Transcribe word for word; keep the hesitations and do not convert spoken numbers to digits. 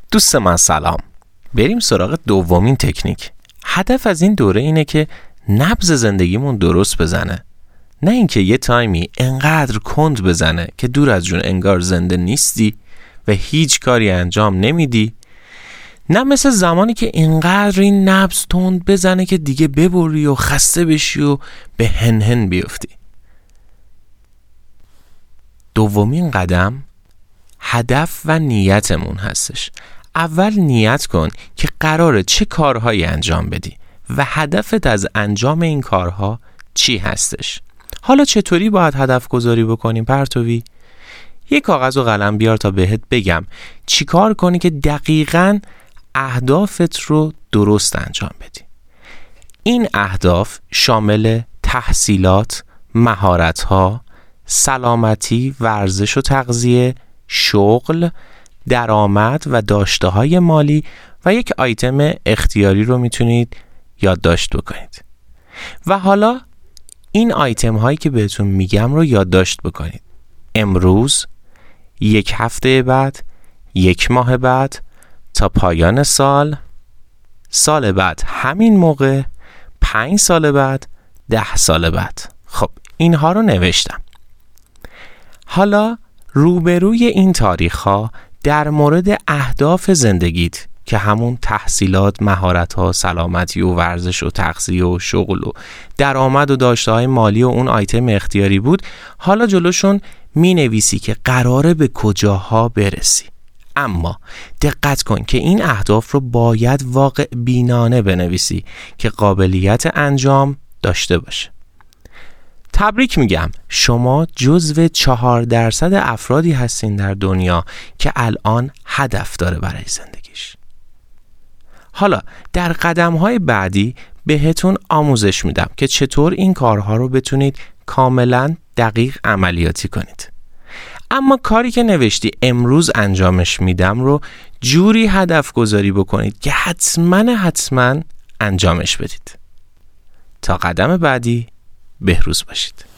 دوست من سلام. بریم سراغ دومین تکنیک. هدف از این دوره اینه که نبض زندگیمون درست بزنه، نه اینکه یه تایمی انقدر کند بزنه که دور از جون انگار زنده نیستی و هیچ کاری انجام نمیدی، نه مثل زمانی که اینقدر این نبض تند بزنه که دیگه ببری و خسته بشی و به هنهن بیفتی. دومین قدم هدف و نیتمون هستش. اول نیت کن که قراره چه کارهایی انجام بدی و هدفت از انجام این کارها چی هستش. حالا چطوری باید هدف گذاری بکنیم پرتوی؟ یک کاغذ و قلم بیار تا بهت بگم چی کار کنی که دقیقاً اهدافت رو درست انجام بدی. این اهداف شامل تحصیلات، مهارت‌ها، سلامتی، ورزش و تغذیه، شغل، درآمد و داشته‌های مالی و یک آیتم اختیاری رو میتونید یادداشت بکنید. و حالا این آیتم هایی که بهتون میگم رو یادداشت بکنید. امروز، یک هفته بعد، یک ماه بعد، تا پایان سال، سال بعد همین موقع، پنج سال بعد، ده سال بعد. خب اینها رو نوشتم. حالا روبروی این تاریخ ها در مورد اهداف زندگیت که همون تحصیلات، مهارت‌ها، سلامتی و ورزش و تغذیه و شغل و درآمد و داشته‌های مالی و اون آیتم اختیاری بود، حالا جلوشون می‌نویسی که قراره به کجاها برسی. اما دقت کن که این اهداف رو باید واقع بینانه بنویسی که قابلیت انجام داشته باشه. تبریک میگم، شما جزو چهار درصد افرادی هستین در دنیا که الان هدف داره برای زندگیش. حالا در قدم‌های بعدی بهتون آموزش میدم که چطور این کارها رو بتونید کاملا دقیق عملیاتی کنید. اما کاری که نوشتی امروز انجامش میدم رو جوری هدف گذاری بکنید که حتما حتما انجامش بدید. تا قدم بعدی بهروز باشید.